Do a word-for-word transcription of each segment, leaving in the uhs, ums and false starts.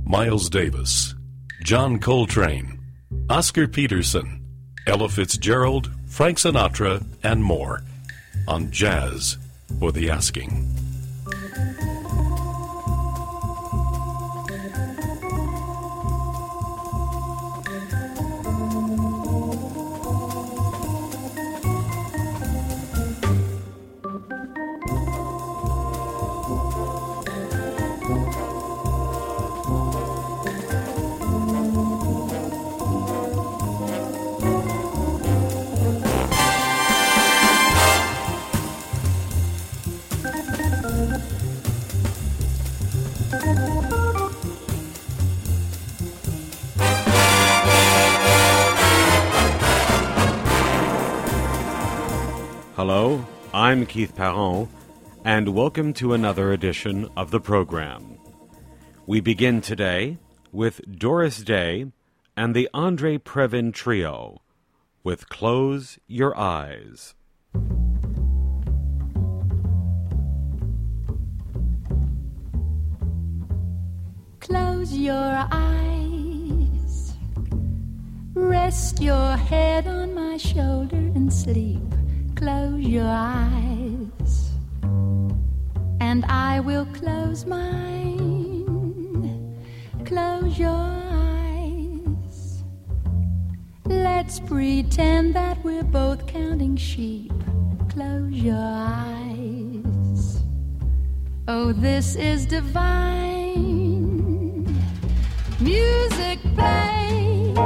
Miles Davis, John Coltrane, Oscar Peterson, Ella Fitzgerald, Frank Sinatra, and more on Jazz for the Asking. Hello, I'm Keith Parent, and welcome to another edition of the program. We begin today with Doris Day and the Andre Previn Trio with Close Your Eyes. Close your eyes, rest your head on my shoulder and sleep. Close your eyes, and I will close mine. Close your eyes. Let's pretend that we're both counting sheep. Close your eyes. Oh, this is divine. Music play,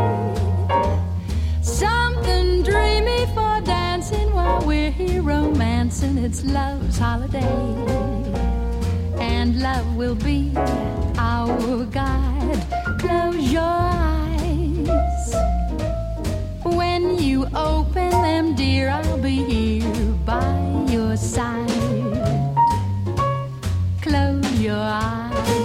something dreamy for dancing while we're here romancing. It's love's holiday, and love will be our guide. Close your eyes. When you open them, dear, I'll be here by your side. Close your eyes.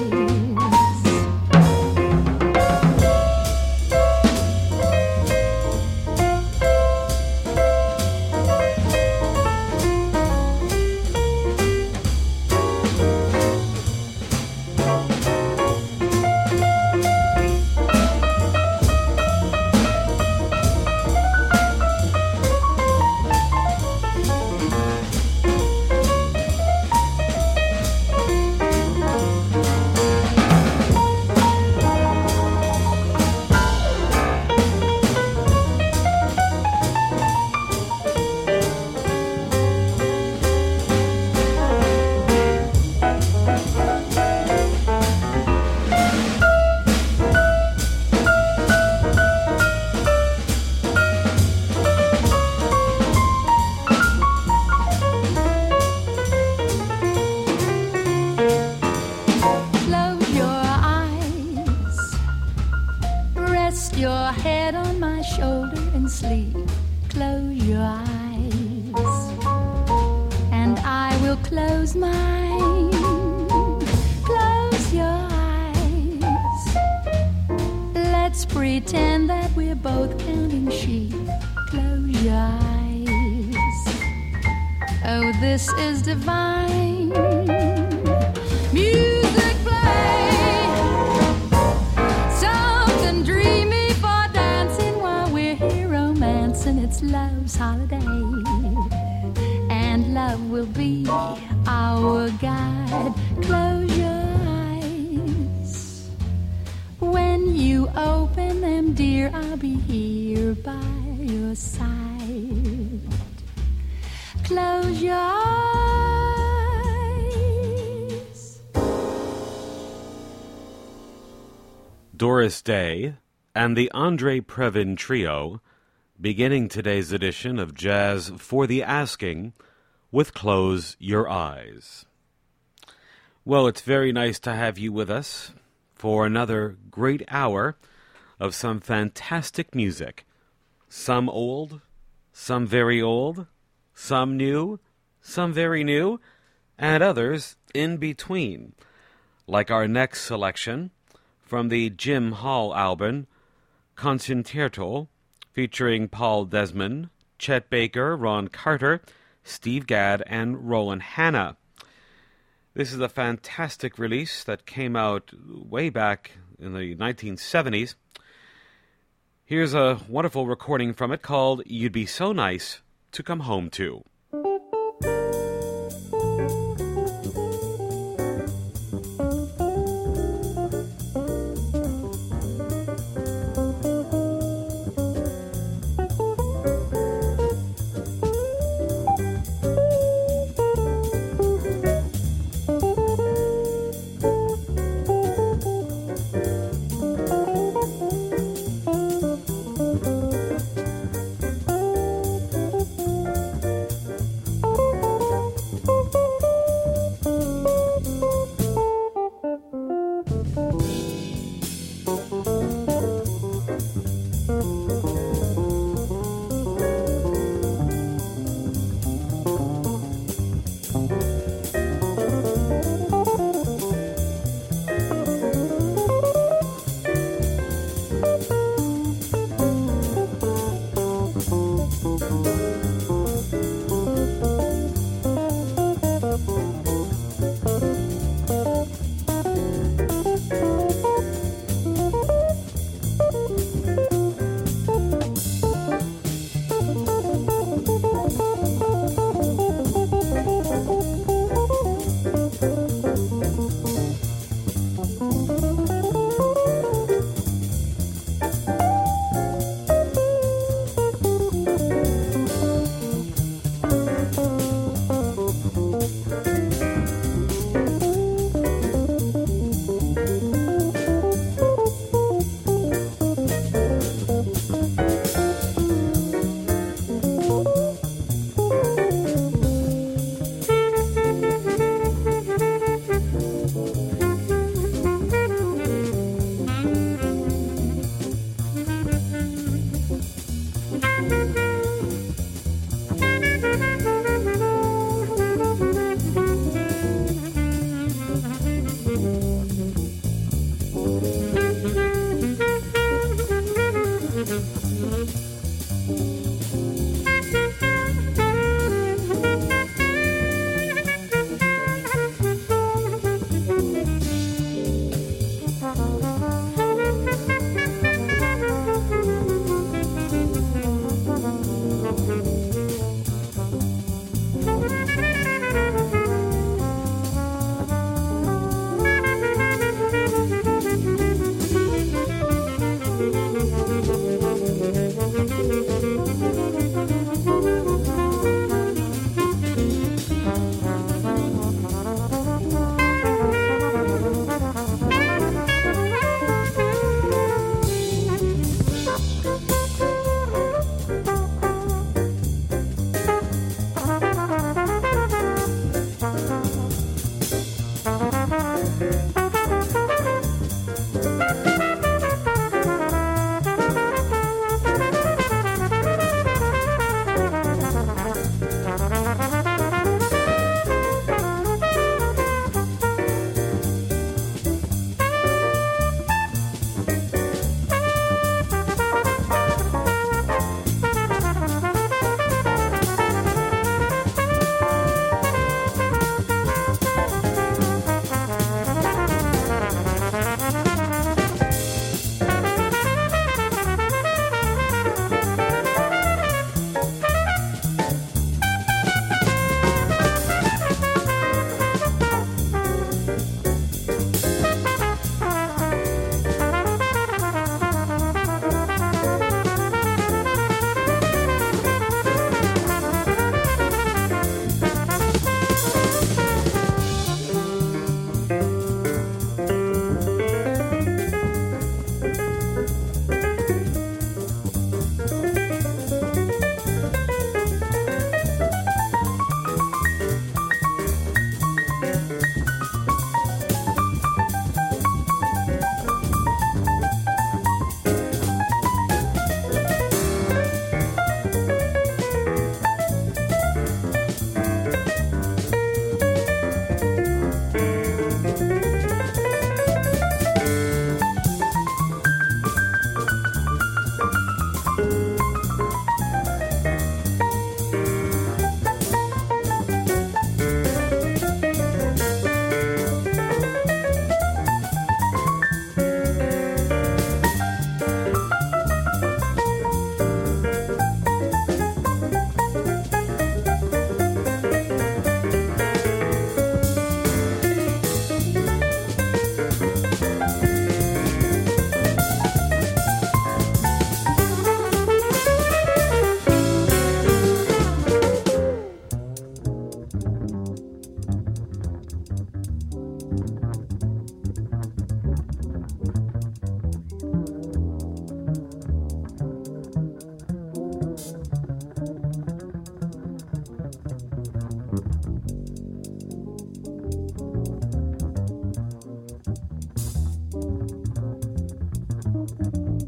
Pretend that we're both counting sheep. Close your eyes. Oh, this is divine. Music play, something dreamy for dancing while we're here romancing. It's love's holiday, and love will be our guide. Close your eyes. When you open them, dear, I'll be here by your side. Close your eyes. Doris Day and the Andre Previn Trio, beginning today's edition of Jazz for the Asking with Close Your Eyes. Well, it's very nice to have you with us for another great hour of some fantastic music. Some old, some very old, some new, some very new, and others in between. Like our next selection from the Jim Hall album, Concerto, featuring Paul Desmond, Chet Baker, Ron Carter, Steve Gadd, and Roland Hanna. This is a fantastic release that came out way back in the nineteen seventies. Here's a wonderful recording from it called You'd Be So Nice to Come Home To.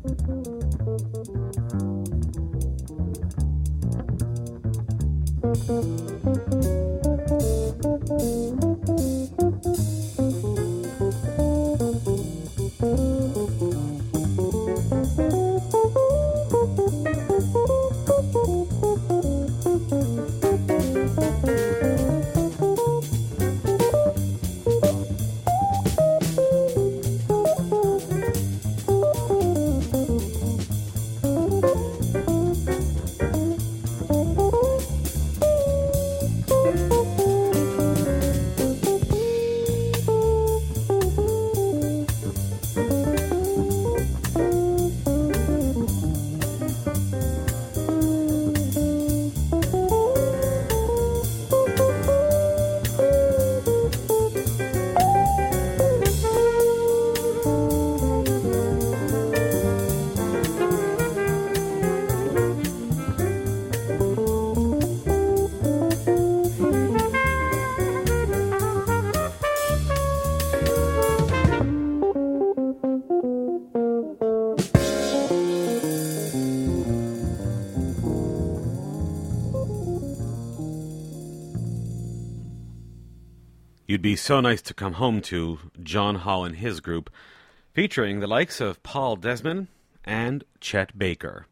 You'd Be So Nice to Come Home To, John Hall and his group, featuring the likes of Paul Desmond and Chet Baker.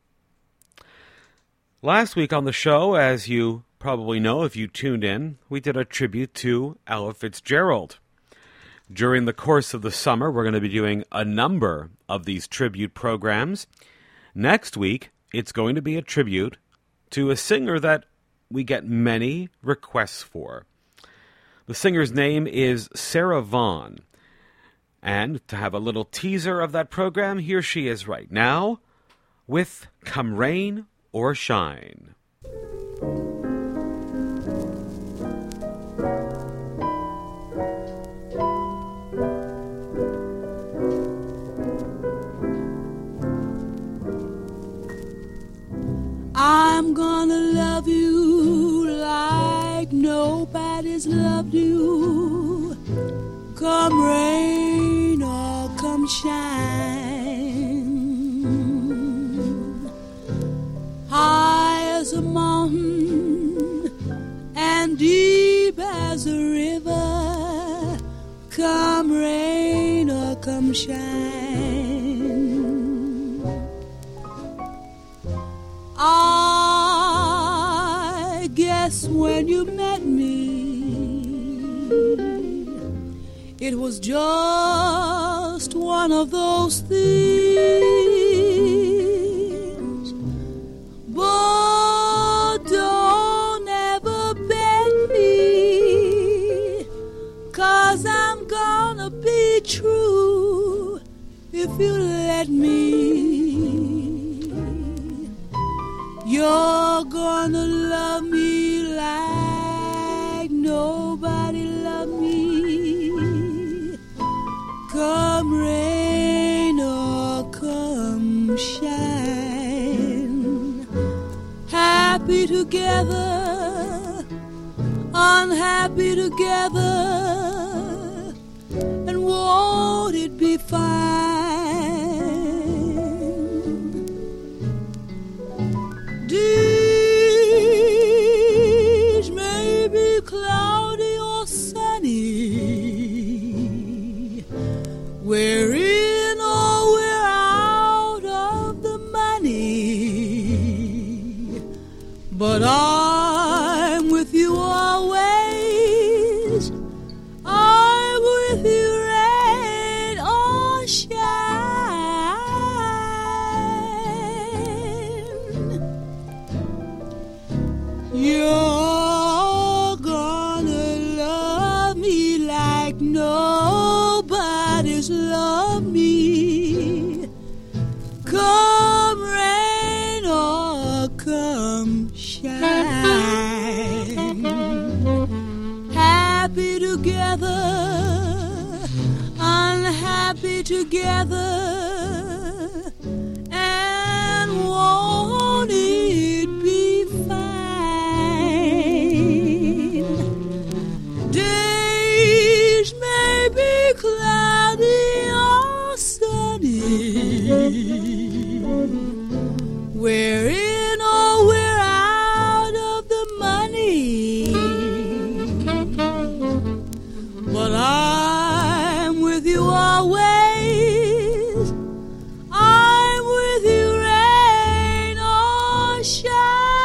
Last week on the show, as you probably know if you tuned in, we did a tribute to Ella Fitzgerald. During the course of the summer, we're going to be doing a number of these tribute programs. Next week, it's going to be a tribute to a singer that we get many requests for. The singer's name is Sarah Vaughan. And to have a little teaser of that program, here she is right now with Come Rain or Shine. I'm gonna love you like nobody's loved you. Come rain or come shine. High as a mountain and deep as a river. Come rain or come shine. I guess when you met me, it was just one of those things. But don't ever bet me, 'cause I'm gonna be true if you let me. You're gonna love me like nobody loved me. Come rain or come shine. Happy together, unhappy together, and won't it be fine? Days may be cloudy or sunny, we're in or we're out of the money, but I'm with you always. I'm with you rain or shine. You're gonna love me like nobody's loved me. Come rain or come shine. Happy together, unhappy together, and won't it be fine? Days may be cloudy or sunny, We're in or we're out of the money, but I'm with you always. I'm with you, rain or shine.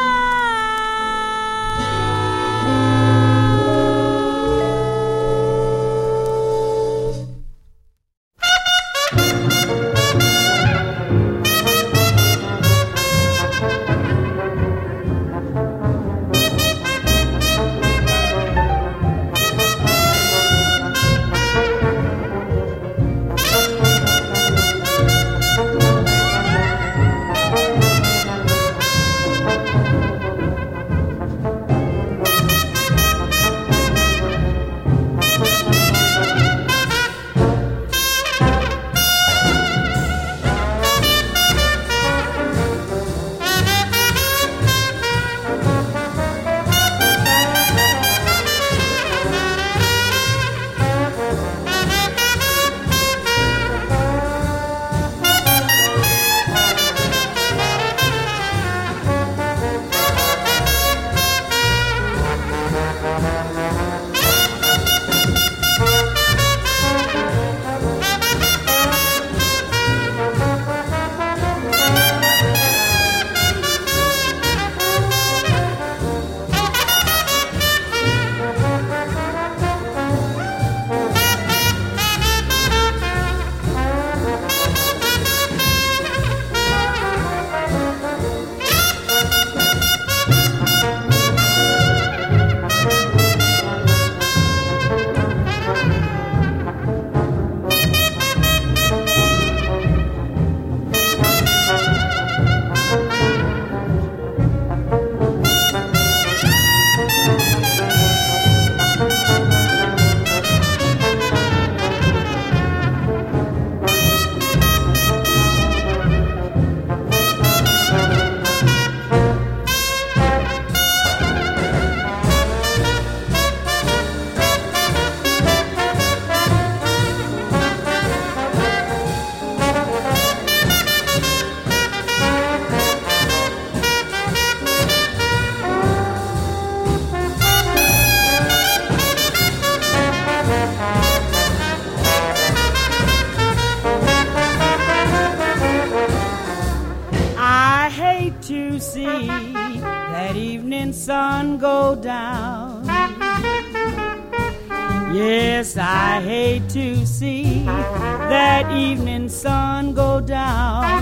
Sun go down. Yes, I hate to see that evening sun go down,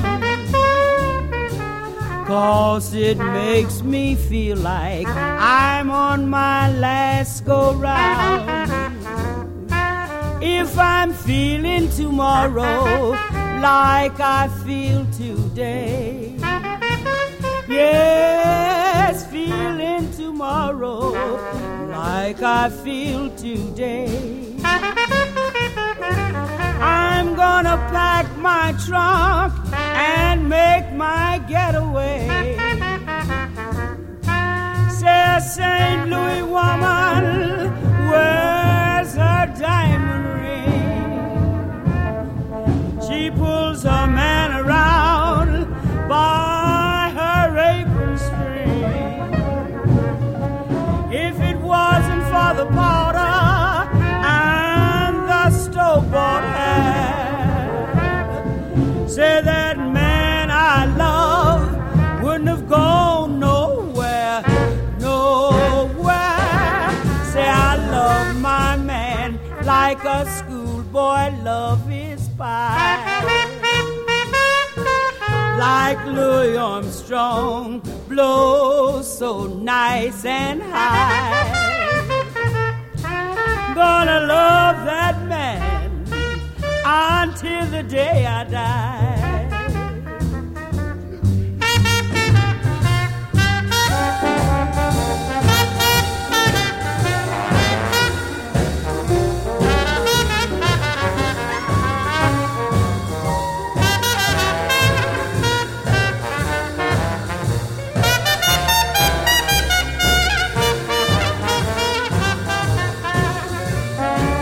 'cause it makes me feel like I'm on my last go round. If I'm feeling tomorrow like I feel today, yes, feeling tomorrow like I feel today, I'm gonna pack my trunk and make my getaway. Say, Saint Louis woman, where's her diamond ring? She pulls her man around by her apron string. If it wasn't for the powder and the store-bought hat, say that man I love wouldn't have gone nowhere, nowhere. Say I love my man like a schoolboy love his pie. Like Louis Armstrong blows so nice and high. Gonna love that man until the day I die.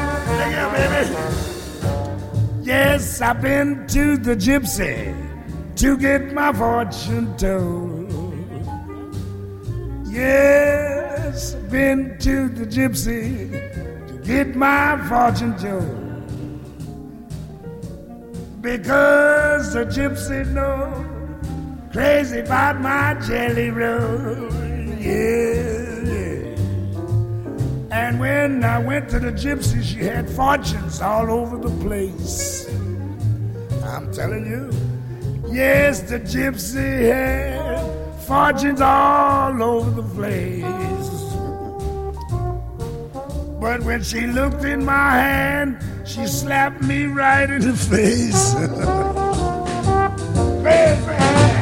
Yes, I've been to the Gypsy to get my fortune told. Yes, been to the gypsy to get my fortune told. Because the gypsy know crazy about my jelly roll. Yeah, yeah. And when I went to the gypsy, she had fortunes all over the place. I'm telling you, yes, the gypsy had fortunes all over the place. But when she looked in my hand, she slapped me right in the face. Baby.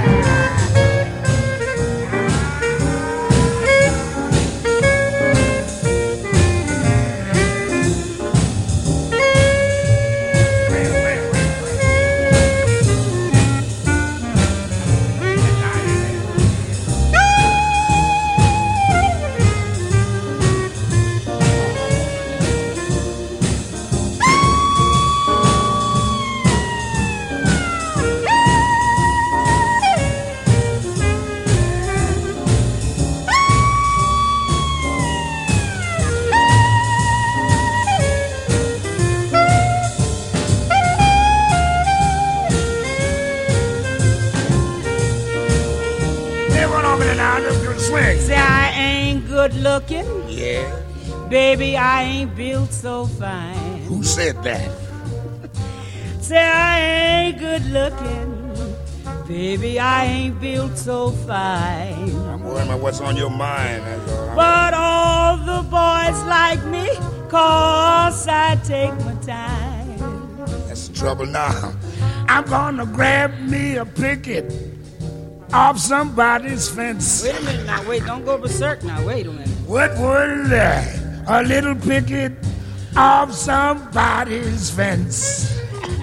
Say I ain't good looking. Yeah. Baby, I ain't built so fine. Who said that? Say I ain't good looking. Baby, I ain't built so fine. I'm worried about what's on your mind. That's all. But all the boys like me, cause I take my time. That's the trouble now. I'm gonna grab me a picket off somebody's fence. Wait a minute now, wait, don't go berserk now, wait a minute. What was that? A little picket off somebody's fence.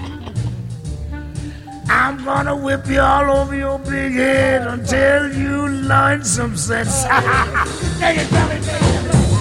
I'm gonna whip you all over your big head until you learn some sense. Take it, tell me, take it.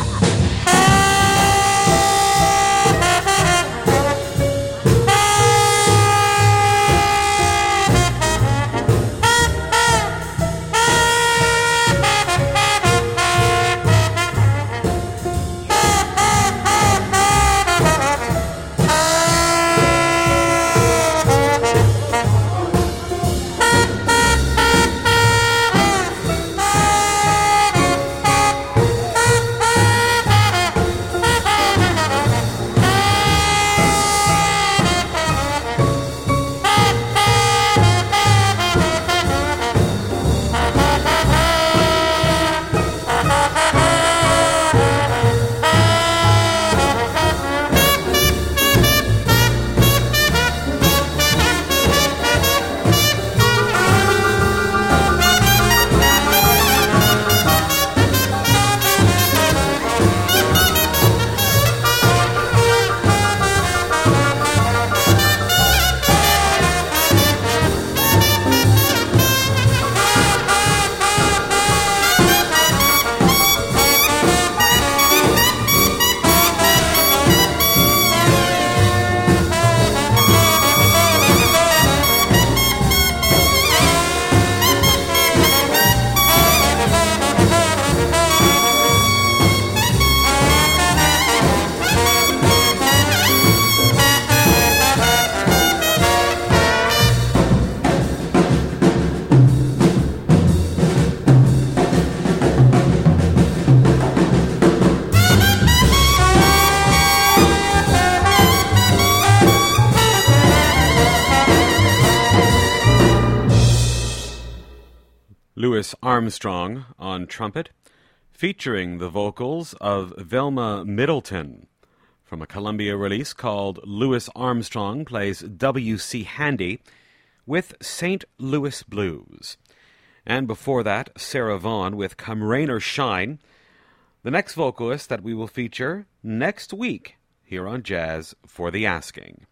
Louis Armstrong on trumpet, featuring the vocals of Velma Middleton, from a Columbia release called Louis Armstrong Plays W C. Handy with Saint Louis Blues. And before that, Sarah Vaughan with Come Rain or Shine, the next vocalist that we will feature next week here on Jazz for the Asking.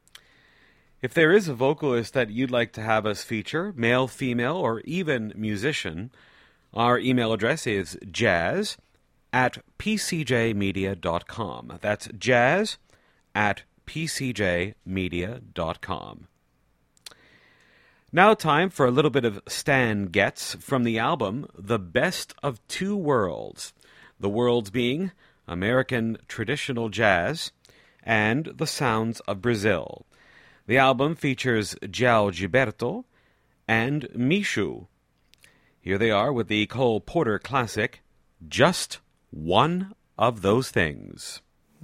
If there is a vocalist that you'd like to have us feature, male, female, or even musician, our email address is jazz at p c j media dot com. That's jazz at p c j media dot com. Now time for a little bit of Stan Getz from the album The Best of Two Worlds. The worlds being American traditional jazz and the sounds of Brazil. The album features João Gilberto and Michu. Here they are with the Cole Porter classic, Just One of Those Things.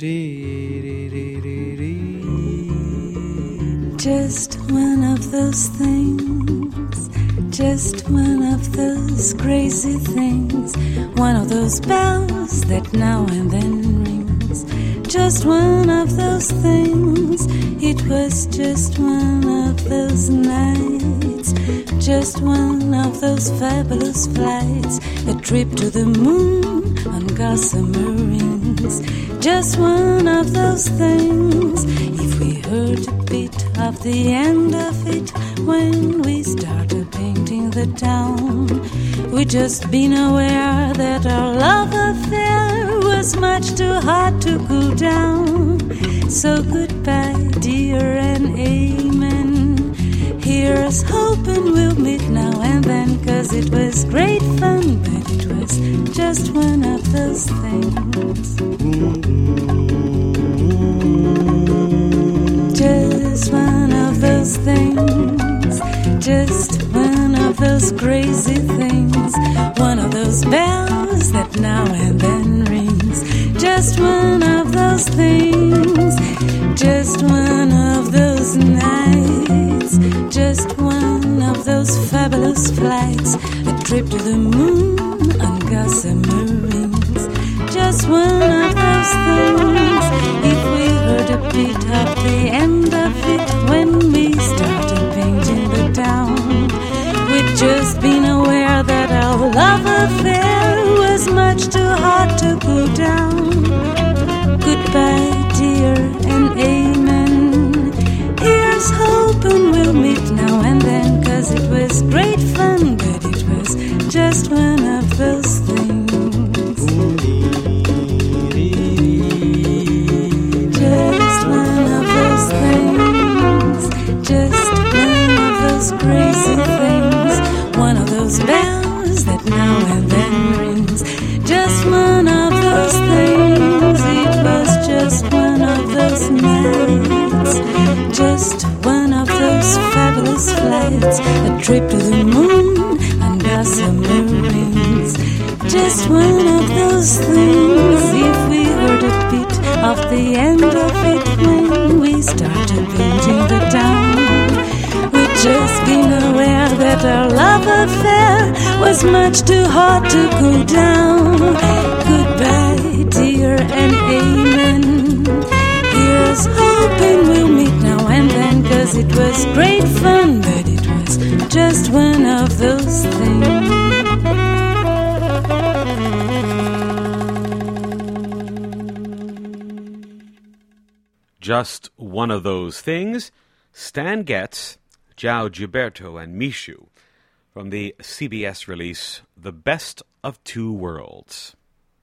Just one of those things, just one of those crazy things, one of those bells that now and then rings. Just one of those things, it was just one of those nights, just one of those fabulous flights, a trip to the moon on gossamer rings. Just one of those things, if we heard a bit of the end of it when we started painting the town, we'd just been aware that our love affair was much too hot to cool down. So goodbye, dear, and amen. Here's hoping we'll meet now and then, 'cause it was great fun, but it was just one of those things. Just one of those things, just one of those crazy things, one of those bells that now and then rings. Just one of those things, just one of those nights, just one of those fabulous flights, a trip to the moon on gossamer rings. Just one of those things, if we heard a bit of the end of it when we started painting the town, we'd just been aware that our love affair was much too hot to cool down. Goodbye, dear, and amen. Here's hoping we'll meet now and then, 'cause it was great fun, but it was just one of those things. Just one of those things, just one of those crazy things, one of those bells that now and then rings. Just one of those things, it was just one of those nights, just one of those fabulous flights, a trip to the moon on gossamer rings. Just one of those things, if we heard a bit of the end of it when we started painting the town, we'd just been aware that our love affair was much too hot to cool down. Goodbye, dear, and amen. Here's hoping we'll meet now and then, 'cause it was great fun, but it was just one of those things. Just one of those things, Stan Getz, João Gilberto, and Michu, from the C B S release, The Best of Two Worlds.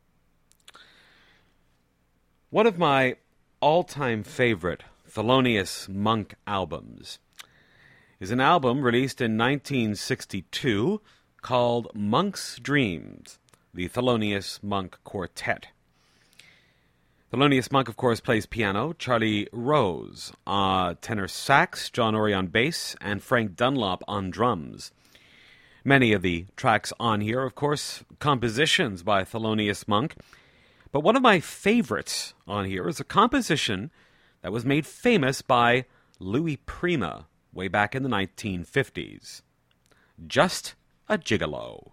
One of my all-time favorite Thelonious Monk albums is an album released in nineteen sixty-two called Monk's Dreams, the Thelonious Monk Quartet. Thelonious Monk, of course, plays piano, Charlie Rose uh, tenor sax, John Ory on bass, and Frank Dunlop on drums. Many of the tracks on here, of course, compositions by Thelonious Monk, but one of my favorites on here is a composition that was made famous by Louis Prima way back in the nineteen fifties. Just a Gigolo.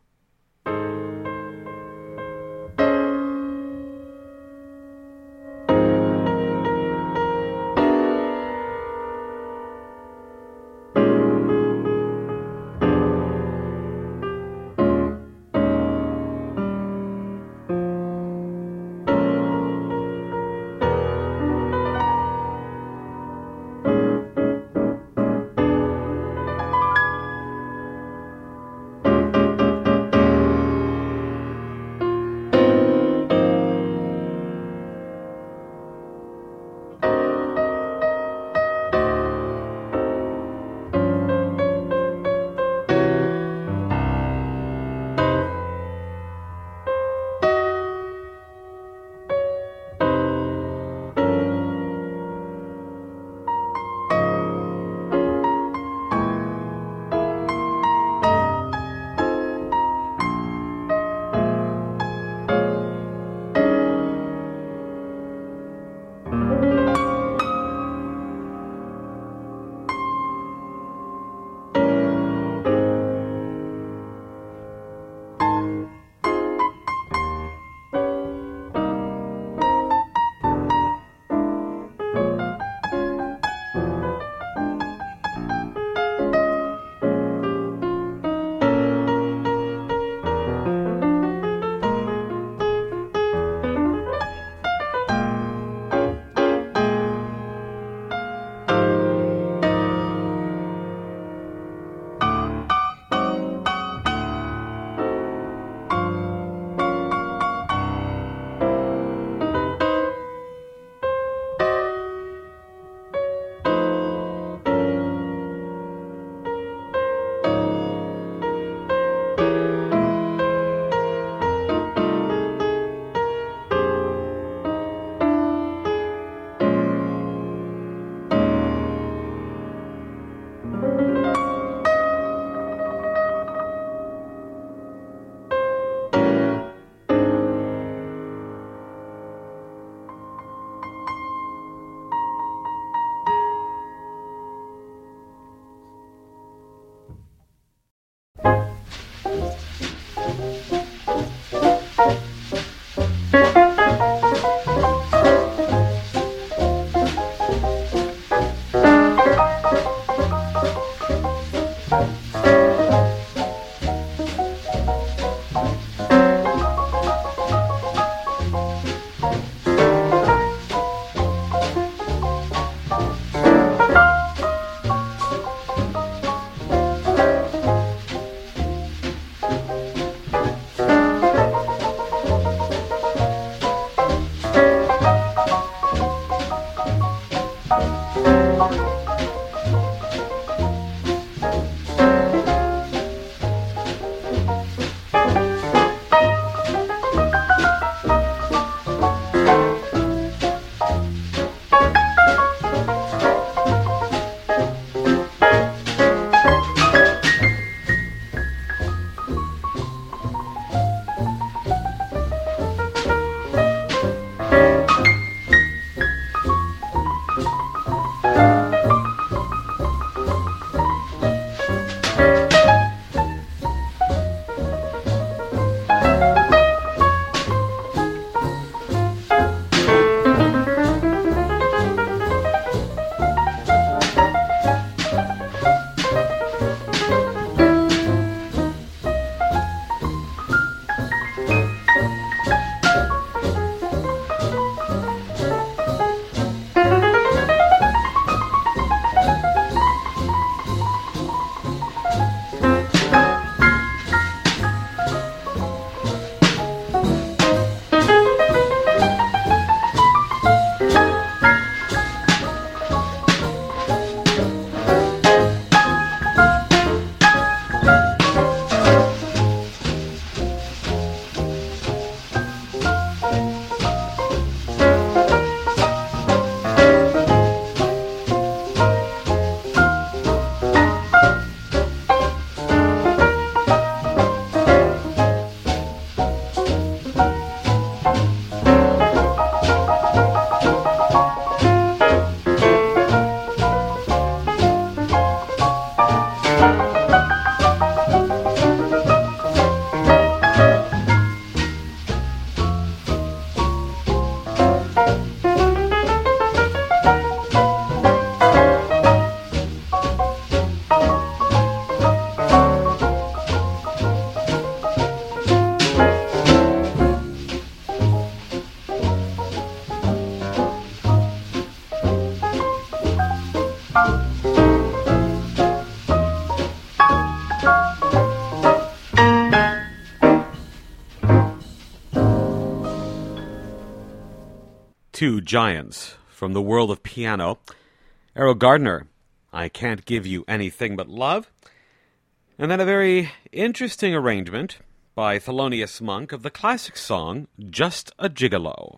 two giants from the world of piano. Errol Gardner, I Can't Give You Anything But Love. And then a very interesting arrangement by Thelonious Monk of the classic song, Just a Gigolo.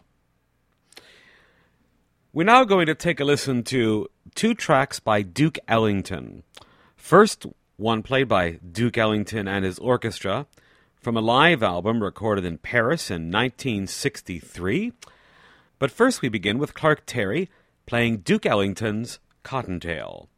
We're now going to take a listen to two tracks by Duke Ellington. First, one played by Duke Ellington and his orchestra from a live album recorded in Paris in nineteen sixty-three. But first we begin with Clark Terry playing Duke Ellington's Cottontail.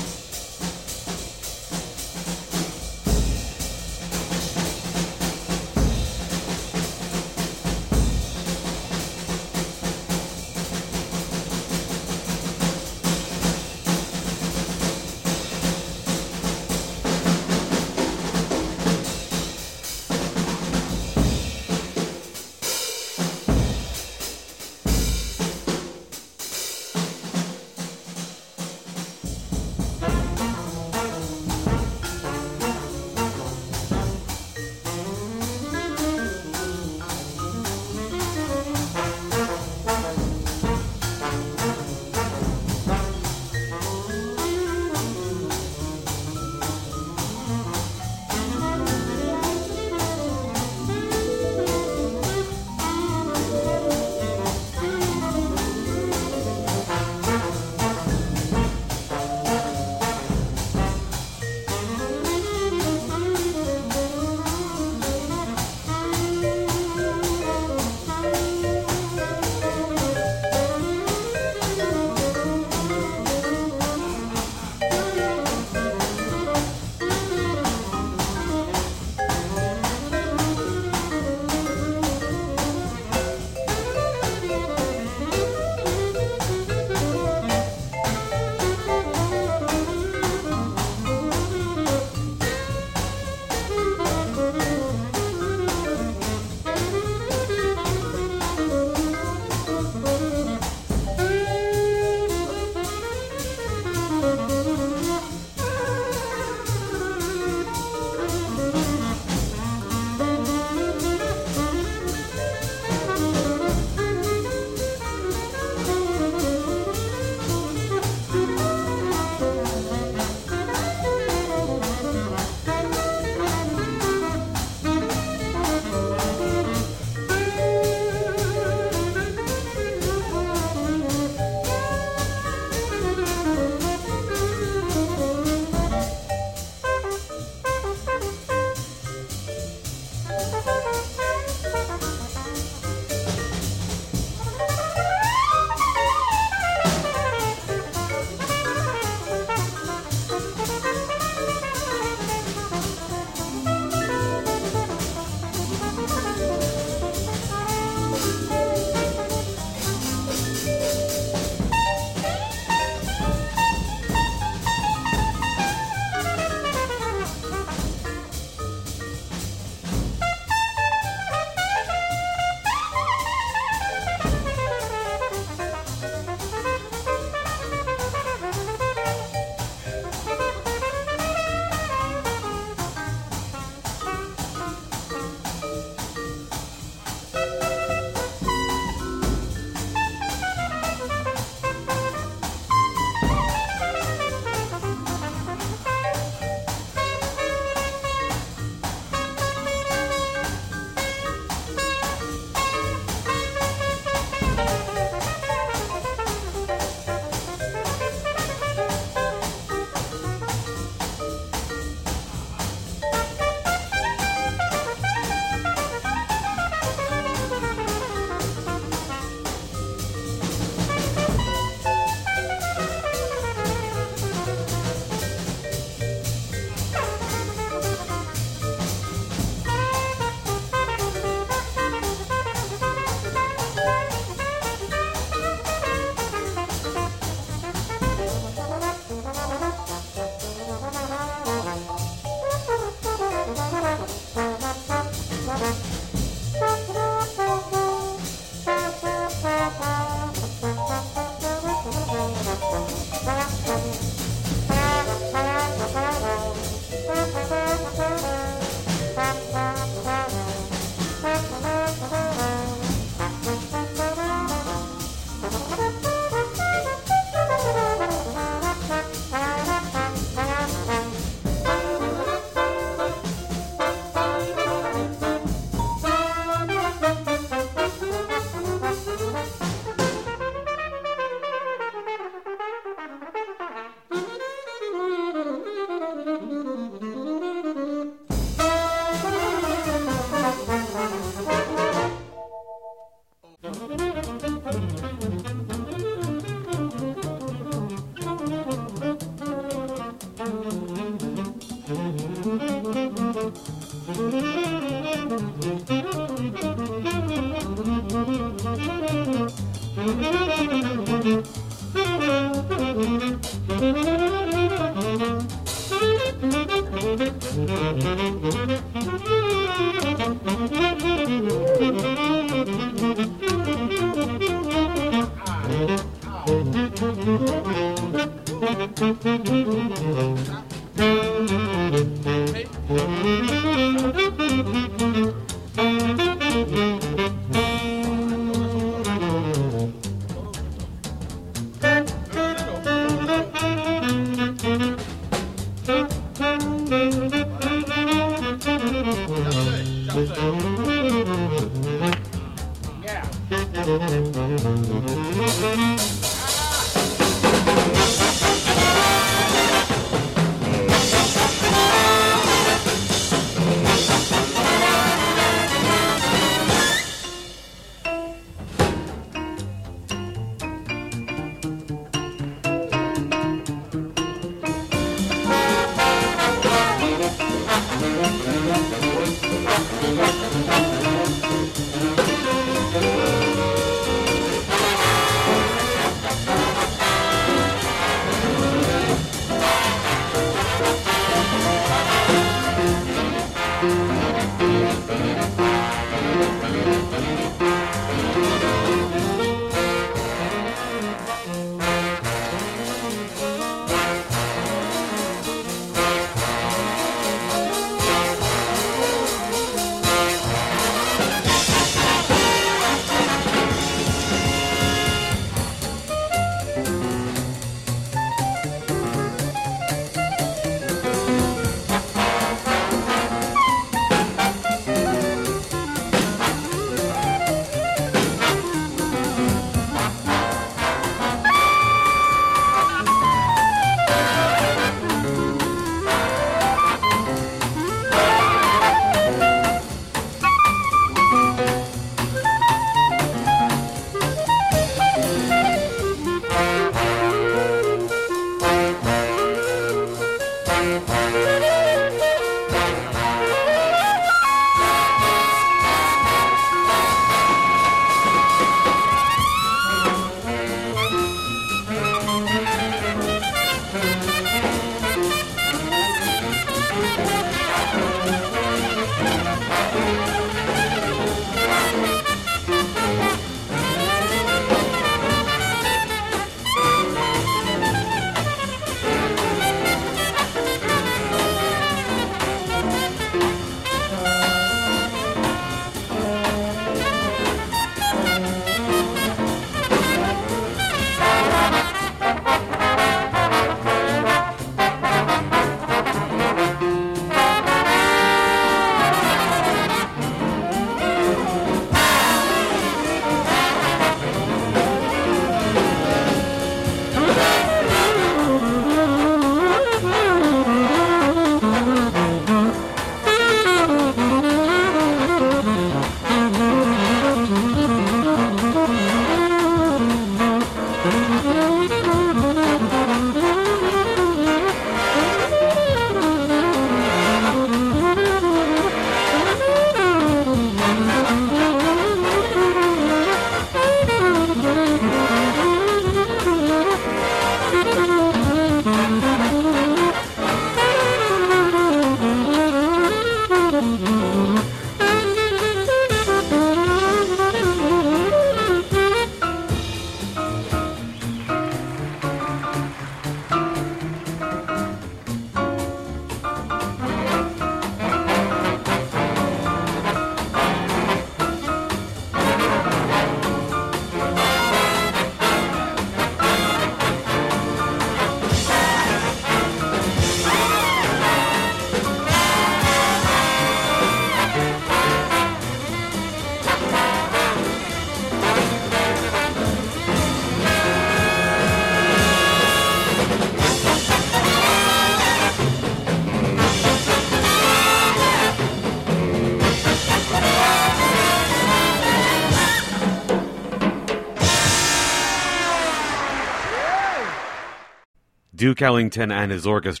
Duke Ellington and his orchestra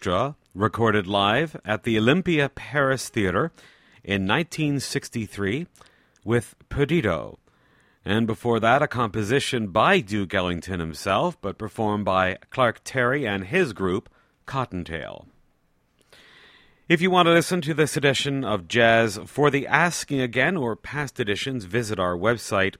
recorded live at the Olympia Paris Theatre in nineteen sixty-three with Perdido. And before that, a composition by Duke Ellington himself, but performed by Clark Terry and his group, Cottontail. If you want to listen to this edition of Jazz for the Asking again, or past editions, visit our website,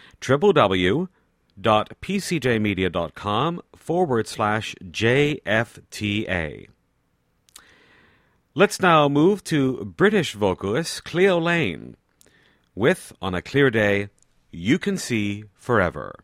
www.pcjmedia.com forward slash JFTA. Let's now move to British vocalist Cleo Lane with, On a Clear Day, You Can See Forever.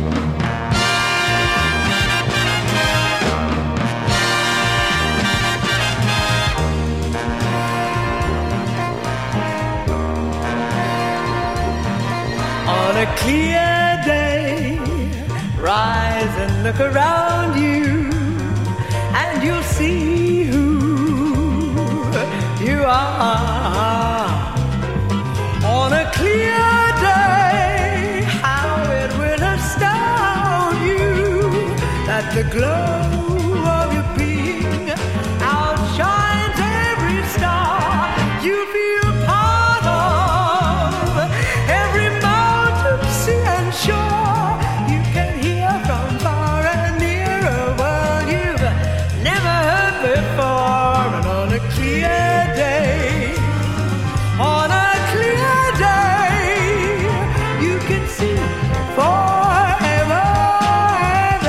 On a clear day, rise and look around you, and you'll see who you are. On a clear day, how it will astound you that the glow of your being outshines every star you feel part of. Every mountain, sea and shore, you can hear from far and near a world you've never heard before. And on a clear day, on a clear day, you can see forever and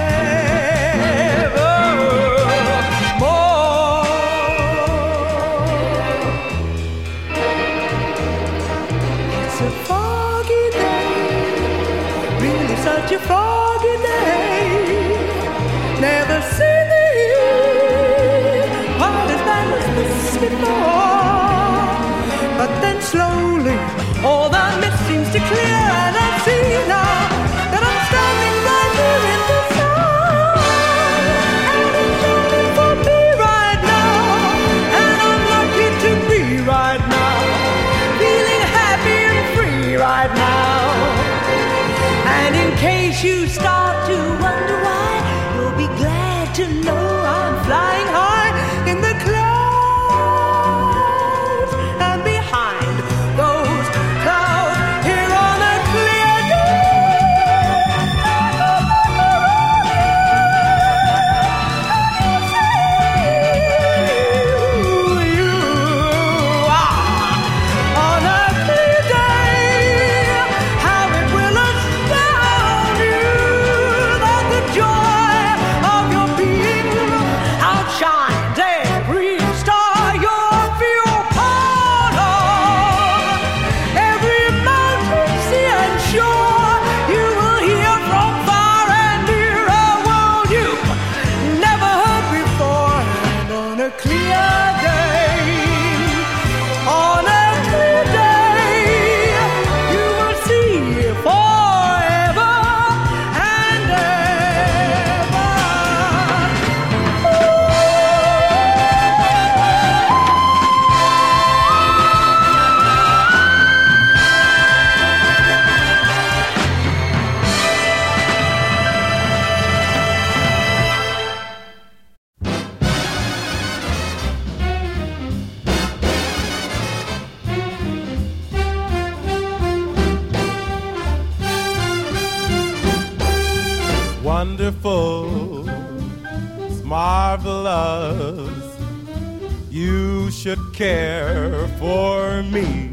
evermore. It's a foggy day, really such a foggy day. Never seen the year quite as bad as this before. But then slowly, all the mist seems to clear, and I see now that I'm standing right here in the sun. And it's only for me right now, and I'm lucky to be right now, feeling happy and free right now. And in case you start to wonder why, you'll be glad to know I'm flying high in the clouds, and behind those clouds, here on a clear day, you are. On a clear day, how it will astound you that the joy of your being outshines every star you feel part of. Every mountain, sea and shore, you will hear from far and near a world you've never heard before. And on a clear day, on a clear day, you will see forever and ever. Wonderful, it's marvelous. You should care for me.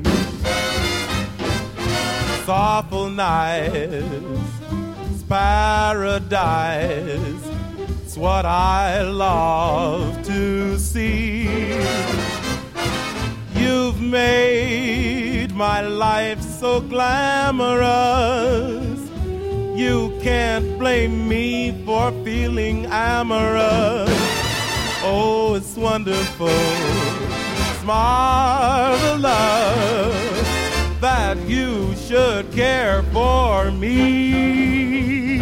It's awful nice, it's paradise. It's what I love to see. You've made my life so glamorous. You can't blame me for feeling amorous. Oh, it's wonderful, it's marvelous that you should care for me.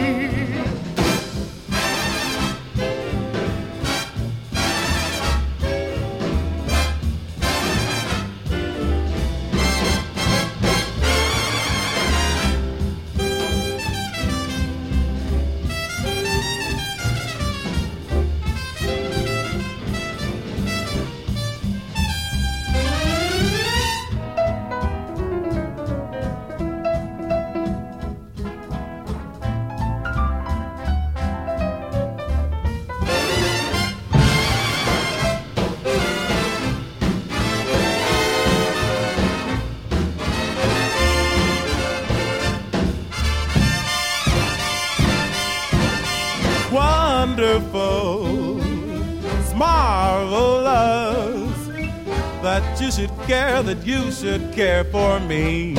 that you should care, that you should care for me.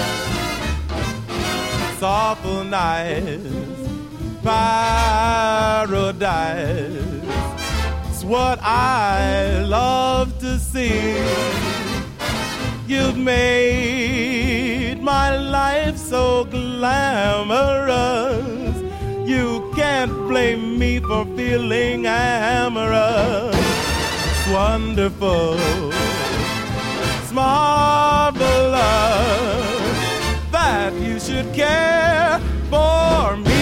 Softful nights, paradise, it's what I love to see. You've made my life so glamorous. You can't blame me for feeling amorous. It's wonderful, it's marvelous that you should care for me.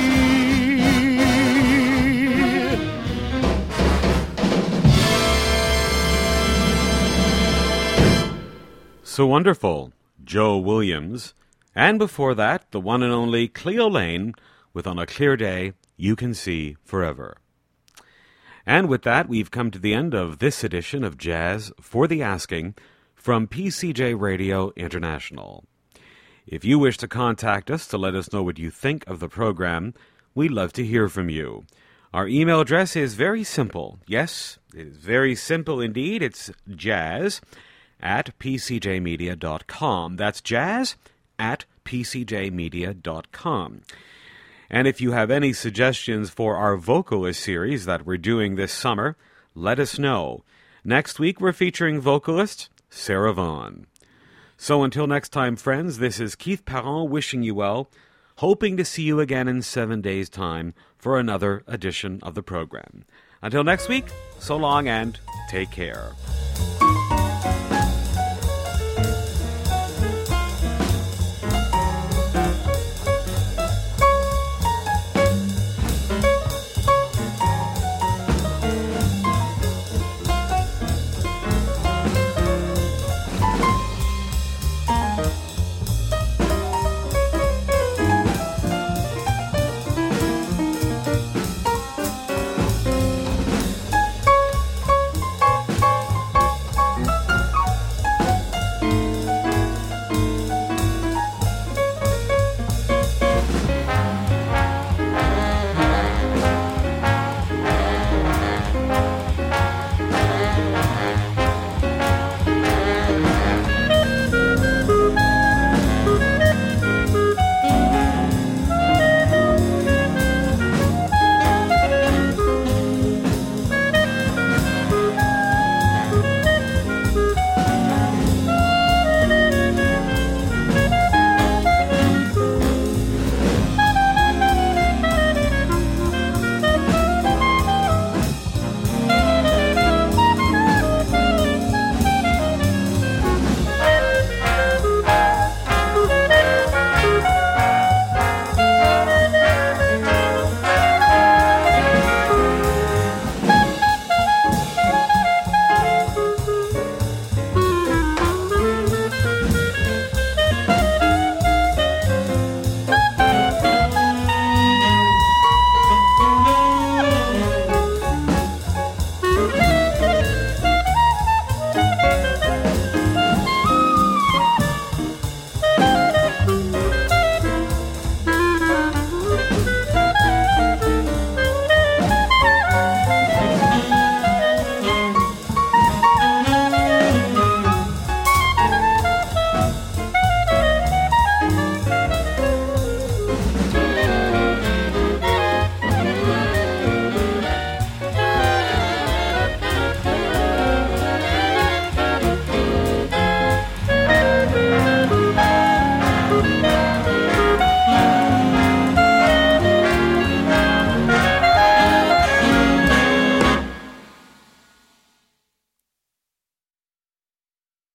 So Wonderful, Joe Williams, and before that, the one and only Cleo Lane with On a Clear Day, You Can See Forever. And with that, we've come to the end of this edition of Jazz for the Asking from P C J Radio International. If you wish to contact us to let us know what you think of the program, we'd love to hear from you. Our email address is very simple. Yes, it is very simple indeed. It's jazz at p c j media dot com. That's jazz at p c j media dot com. And if you have any suggestions for our vocalist series that we're doing this summer, let us know. Next week, we're featuring vocalist Sarah Vaughan. So until next time, friends, this is Keith Parent wishing you well, hoping to see you again in seven days' time for another edition of the program. Until next week, so long and take care.